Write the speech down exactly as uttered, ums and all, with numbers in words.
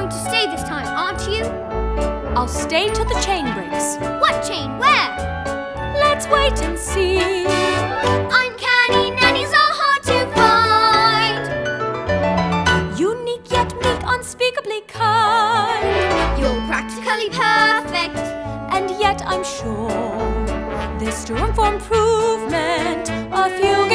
going to stay this time, aren't you? I'll stay till the chain breaks. What chain? Where? Let's wait and see. Uncanny nannies are hard to find. Unique yet meek, unspeakably kind. You're practically perfect. And yet I'm sure there's still room for improvement. A few